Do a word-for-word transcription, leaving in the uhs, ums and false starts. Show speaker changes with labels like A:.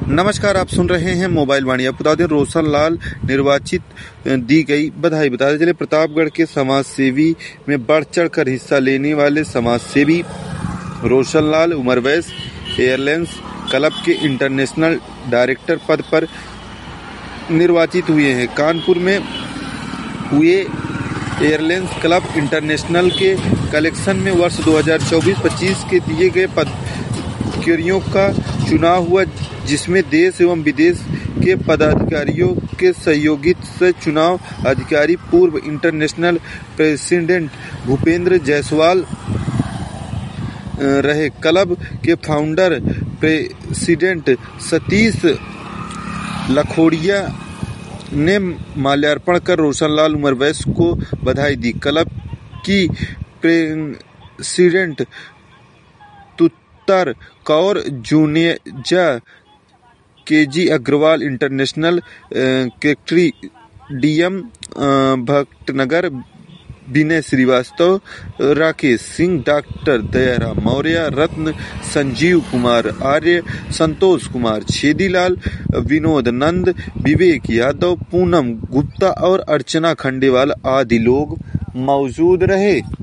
A: नमस्कार, आप सुन रहे हैं मोबाइल वाणी। आप बता दें, रोशन लाल निर्वाचित दी गई बधाई। बताते चले, प्रतापगढ़ के समाज सेवी में बढ़ चढ़ कर हिस्सा लेने वाले समाज सेवी रोशन लाल उमरवैस एयरलाइंस क्लब के इंटरनेशनल डायरेक्टर पद पर निर्वाचित हुए हैं। कानपुर में हुए एयरलाइंस क्लब इंटरनेशनल के कलेक्शन में वर्ष दो हज़ार चौबीस पच्चीस के दिए गए पदाधिकारियों का चुनाव हुआ, जिसमें देश एवं विदेश के पदाधिकारियों के सहयोगी से चुनाव अधिकारी पूर्व इंटरनेशनल प्रेसिडेंट भूपेंद्र जायसवाल रहे। क्लब के फाउंडर प्रेसिडेंट सतीश लखोड़िया ने माल्यार्पण कर रोशन लाल उमरवैस को बधाई दी। क्लब की president Tuttar Kaur Juneja, KG Agrawal international secretary DM Bhatnagar Vinay Srivastava, Rakesh Singh, doctor Dayaram Maurya, Ratna Sanjeev Kumar Arya, Santosh Kumar Chhedilal, Vinod Nand, Vivek Yadav, Poonam Gupta और अर्चना खंडेवाल आदि लोग मौजूद रहे।